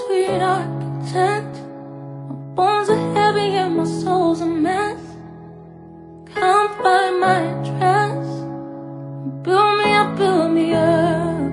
sweet architect. My bones are heavy and my soul's a mess. Can't find my address. Build me up, build me up.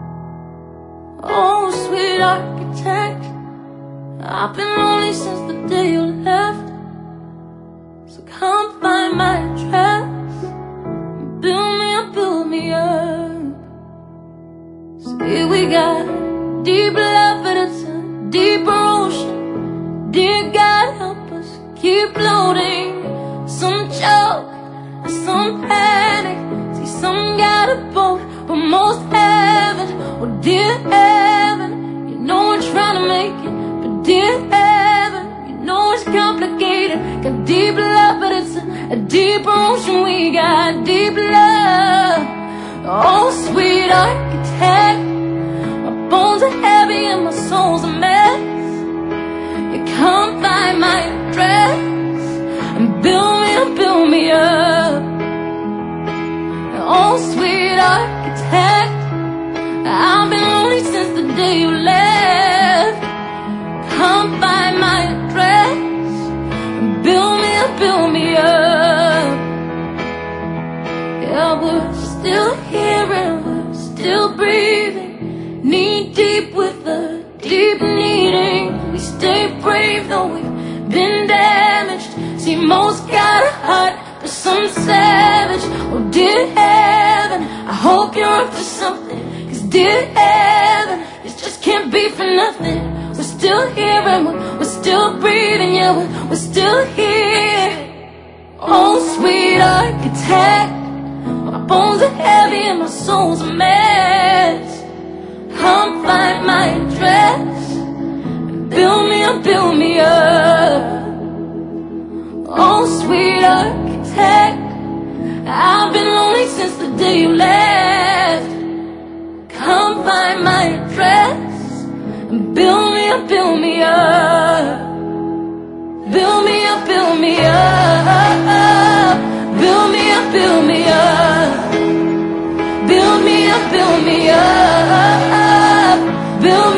Oh, sweet architect, I've been lonely since the day you left. So can't find my address. Build me up, build me up. See, we got deep love, but it's a deeper ocean. Dear God, help us keep floating. Some choke, some panic. See, some got a boat, but most haven't. Oh, dear heaven, you know we're trying to make it. But dear heaven, you know it's complicated. Got deep love, but it's a deeper ocean. We got deep love. Oh, sweet architect, my bones are heavy and my soul's a mess. You can't find my address. And build me up, build me up. Oh, sweet architect, I've been lonely since the day you left. Can't find my address. And build me up, build me up. Yeah, we're still here and we're still breathing, knee deep with the deep needing. We stay brave though we've been damaged. See, most got a heart, but some savage. Oh, dear heaven, I hope you're up for something. Cause dear heaven, this just can't be for nothing. We're still here and we're still breathing. Yeah, we're still here. Oh, sweet architect, my bones are heavy and my soul's a mess. Can't find my address. Build me up, build me up. Oh, sweet architect, I've been lonely since the day you left. Can't find my address. Build me up, build me up. Build me up, build me up. Build me up, build me up. Build me up, build me up. Build